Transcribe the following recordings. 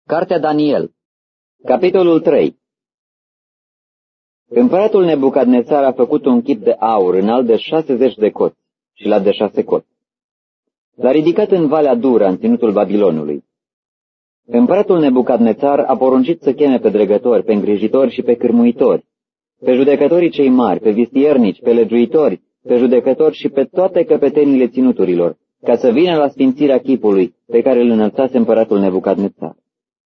Cartea Daniel, capitolul 3. Împăratul Nebucadnețar a făcut un chip de aur înalt de 60 de coți și lat de 6 coți. L-a ridicat în Valea Dura, în ținutul Babilonului. Împăratul Nebucadnețar a poruncit să cheme pe dregători, pe îngrijitori și pe cârmuitori, pe judecătorii cei mari, pe vistiernici, pe legiuitori, pe judecători și pe toate căpetenile ținuturilor, ca să vină la sfințirea chipului pe care îl înălțase împăratul Nebucadnețar.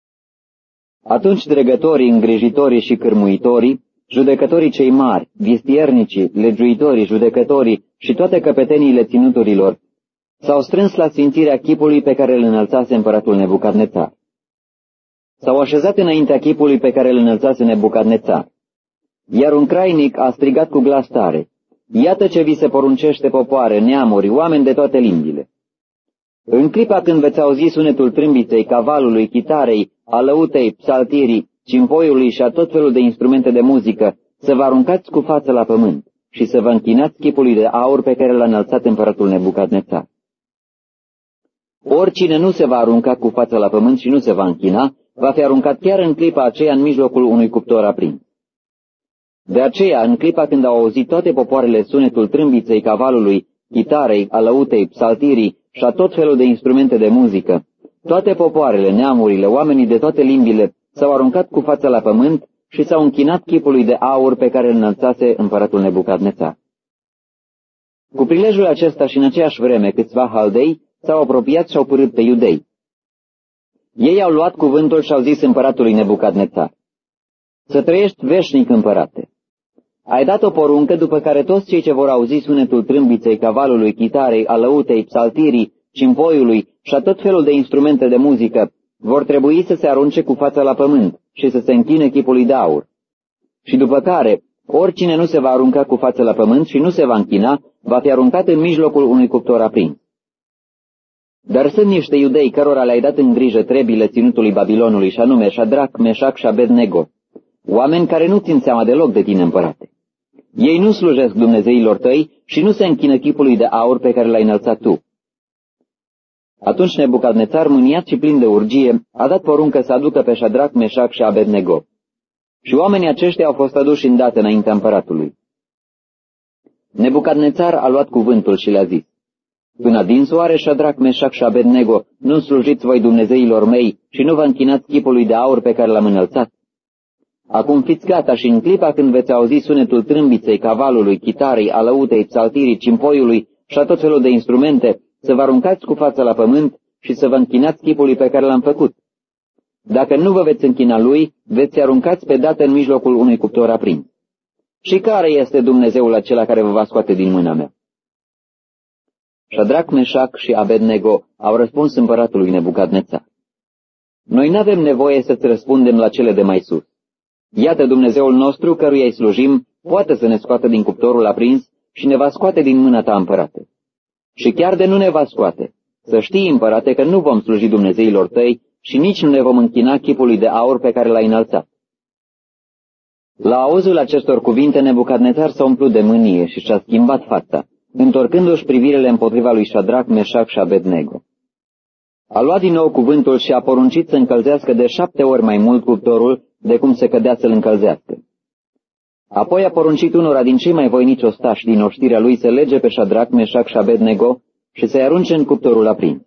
Atunci dregătorii, îngrijitorii și cârmuitorii, judecătorii cei mari, vistiernicii, legiuitorii, judecătorii și toate căpeteniile ținuturilor s-au strâns la sfințirea chipului pe care îl înălțase împăratul Nebucadnețar. S-au așezat înaintea chipului pe care îl înălțase Nebucadnețar. Iar un crainic a strigat cu glas tare: Iată ce vi se poruncește, popoare, neamuri, oameni de toate limbile. În clipa când veți auzi sunetul trâmbiței, cavalului, chitarei, alăutei, psaltirii, cimpoiului și a tot felul de instrumente de muzică, să vă aruncați cu față la pământ și să vă închinați chipului de aur pe care l-a înălțat împăratul Nebucadnețar. Oricine nu se va arunca cu fața la pământ și nu se va închina, va fi aruncat chiar în clipa aceea în mijlocul unui cuptor aprins. De aceea, în clipa când au auzit toate popoarele sunetul trâmbiței, cavalului, chitarei, alăutei, psaltirii și a tot felul de instrumente de muzică, toate popoarele, neamurile, oamenii de toate limbile s-au aruncat cu fața la pământ și s-au închinat chipului de aur pe care îl înălțase împăratul Nebucadnețar. Cu prilejul acesta și în aceeași vreme câțiva haldei s-au apropiat și au părât pe iudei. Ei au luat cuvântul și au zis împăratului Nebucadnețar: Să trăiești veșnic, împărate! Ai dat o poruncă după care toți cei ce vor auzi sunetul trâmbiței, cavalului, chitarei, alăutei, psaltirii, cimpoiului și a tot felul de instrumente de muzică vor trebui să se arunce cu fața la pământ și să se închine chipului de aur. Și după care, oricine nu se va arunca cu fața la pământ și nu se va închina, va fi aruncat în mijlocul unui cuptor aprins. Dar sunt niște iudei cărora le-ai dat în grijă trebile ținutului Babilonului, și anume Șadrac, Meșac și Abednego, oameni care nu țin seama deloc de tine, împărate. Ei nu slujesc dumnezeilor tăi și nu se închină chipului de aur pe care l-ai înălțat tu. Atunci Nebucadnețar, mâniat și plin de urgie, a dat poruncă să aducă pe Șadrac, Meșac și Abednego. Și oamenii aceștia au fost aduși îndată înaintea împăratului. Nebucadnețar a luat cuvântul și le-a zis: Până adins oare, Șadrac, Meșac și Abednego, nu slujiți voi dumnezeilor mei și nu vă închinați chipului de aur pe care l-am înălțat? Acum fiți gata și în clipa când veți auzi sunetul trâmbiței, cavalului, chitarei, alăutei, psaltirii, cimpoiului și a tot felul de instrumente, să vă aruncați cu fața la pământ și să vă închinați chipului pe care l-am făcut. Dacă nu vă veți închina lui, veți aruncați pe dată în mijlocul unui cuptor aprins. Și care este Dumnezeul acela care vă va scoate din mâna mea? Șadrac, Meșac și Abednego au răspuns împăratului Nebucadnețar: Noi n-avem nevoie să-ți răspundem la cele de mai sus. Iată, Dumnezeul nostru, căruia îi slujim, poate să ne scoată din cuptorul aprins și ne va scoate din mâna ta, împărate. Și chiar de nu ne va scoate, să știi, împărate, că nu vom sluji dumnezeilor tăi și nici nu ne vom închina chipului de aur pe care l-ai înălțat. La auzul acestor cuvinte, Nebucadnețar s-a umplut de mânie și și-a schimbat fața, întorcându-și privirile împotriva lui Șadrac, Meșac și Abednego. A luat din nou cuvântul și a poruncit să încălzească de 7 ori mai mult cuptorul de cum se cădea să-l încălzească. Apoi a poruncit unora din cei mai voinici ostași din oștirea lui să lege pe Șadrac, Meșac și Abednego și să-i arunce în cuptorul aprins.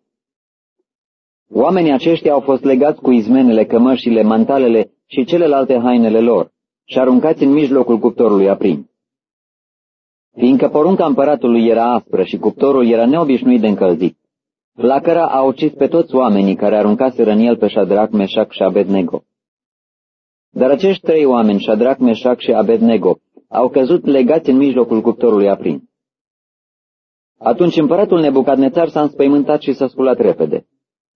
Oamenii aceștia au fost legați cu izmenele, cămășile, mantalele și celelalte hainele lor și aruncați în mijlocul cuptorului aprins. Fiindcă porunca împăratului era aspră și cuptorul era neobișnuit de încălzit, flacăra a ucis pe toți oamenii care aruncaseră în el pe Șadrac, Meșac și Abednego. Dar acești 3 oameni, Șadrac, Meșac și Abednego, au căzut legați în mijlocul cuptorului aprins. Atunci împăratul Nebucadnețar s-a înspăimântat și s-a sculat repede.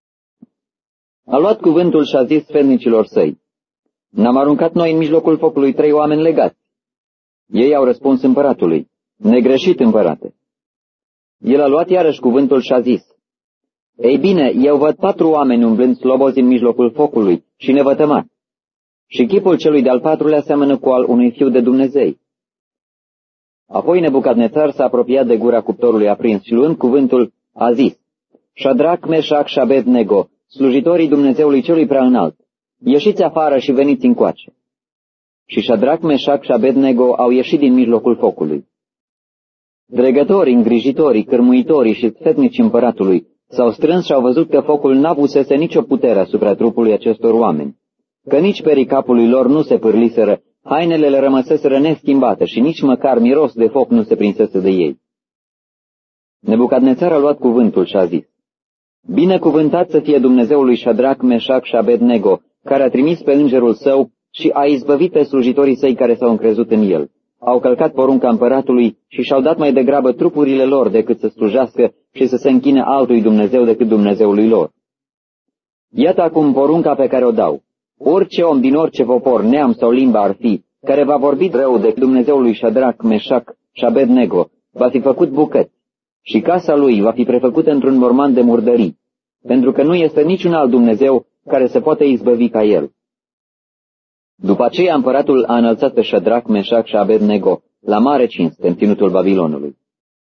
A luat cuvântul și a zis sfernicilor săi: N-am aruncat noi în mijlocul focului 3 oameni legați? Ei au răspuns împăratului: Negreșit, împărate. El a luat iarăși cuvântul și a zis: Ei bine, eu văd 4 oameni umblând slobozi în mijlocul focului și nevătămați. Și chipul celui de-al 4-lea seamănă cu al unui fiu de Dumnezei. Apoi Nebucadnețar s-a apropiat de gura cuptorului aprins și, luând cuvântul, a zis: Șadrac, Meșac și Abednego, slujitorii Dumnezeului celui prea înalt, ieșiți afară și veniți încoace. Și Șadrac, Meșac și Abednego au ieșit din mijlocul focului. Dregătorii, îngrijitorii, cârmuitorii și sfetnici împăratului s-au strâns și au văzut că focul n-avusese nicio putere asupra trupului acestor oameni, că nici perii capului lor nu se pârliseră, hainele le rămăseseră neschimbate și nici măcar miros de foc nu se prinsese de ei. Nebucadnețar a luat cuvântul și a zis: Binecuvântat să fie Dumnezeul lui Șadrac, Meșac și Abednego, care a trimis pe îngerul său și a izbăvit pe slujitorii săi care s-au încrezut în el. Au călcat porunca împăratului și și-au dat mai degrabă trupurile lor decât să slujească și să se închine altui Dumnezeu decât Dumnezeului lor. Iată acum porunca pe care o dau. Orice om din orice popor, neam sau limba ar fi, care va vorbi rău de Dumnezeul lui Șadrac, Meșac și Abednego, va fi făcut bucăți și casa lui va fi prefăcută într-un morman de murdării, pentru că nu este niciun alt Dumnezeu care se poate izbăvi ca el. După aceea împăratul a înălțat pe Șadrac, Meșac și Abednego la mare cinste în ținutul Babilonului.